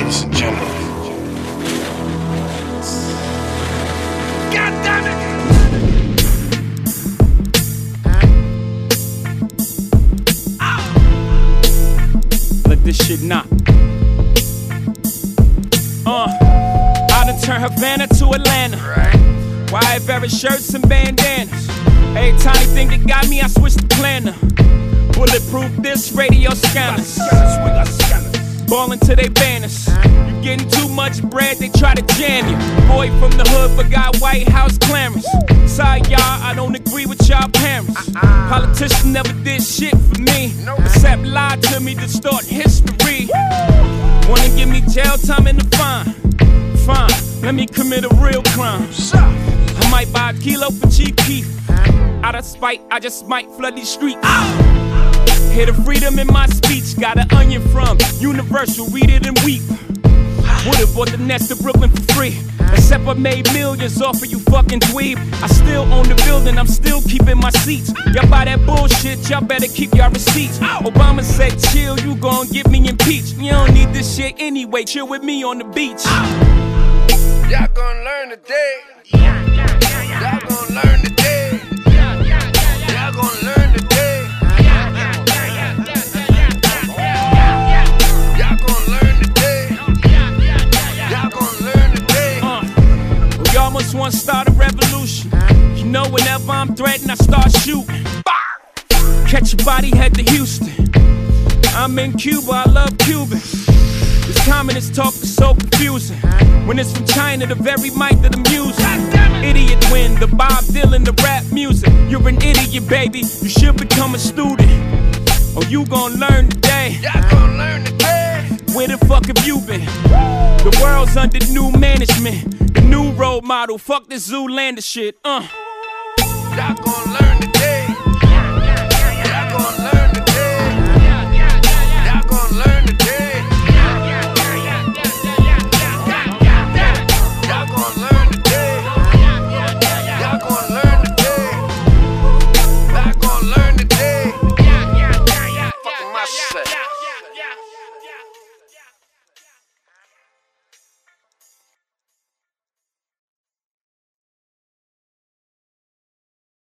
ladies and gentlemen. God damn it! Let this shit knock. I done turned Havana to Atlanta. Wide Barrett shirts and bandanas. Every tiny thing that got me, I switched the planner. Bulletproof this radio scanners. Ballin' to they banners. You getting too much bread, they try to jam you. Boy from the hood but got White House clearance. Sorry y'all, I don't agree with y'all parents. Politicians never did shit for me, except lie to me, distort history. Wanna give me jail time and a fine? Fine, let me commit a real crime. I might buy a kilo for cheap beef. Out of spite, I just might flood these streets. Hear the freedom in my speech. Got an onion from Universal, read it and weep. Would've bought the Nest to Brooklyn for free, except I made millions off of you fucking dweeb. I still own the building, I'm still keeping my seats. Y'all buy that bullshit, y'all better keep y'all receipts. Obama said chill, you gon' get me impeached. You don't need this shit anyway, chill with me on the beach. Y'all gon' learn today. Y'all gon' learn today. Y'all gon' learn today. Y'all gon' learn today. Y'all gon' learn today. Well, y'all must want to start a revolution. You know whenever I'm threatened, I start shooting. Catch your body, head to Houston. I'm in Cuba, I love Cubans. This communist talk is so confusing. When it's from China, the very mic that I'm using. Idiot win, the Bob Dylan, the rap music. You're an idiot, baby, you should become a student. Oh, you gon' learn today. Y'all gon' learn today. Where the fuck have you been? The world's under new management. The new role model, fuck this Zoolander shit, Y'all gon' learn today.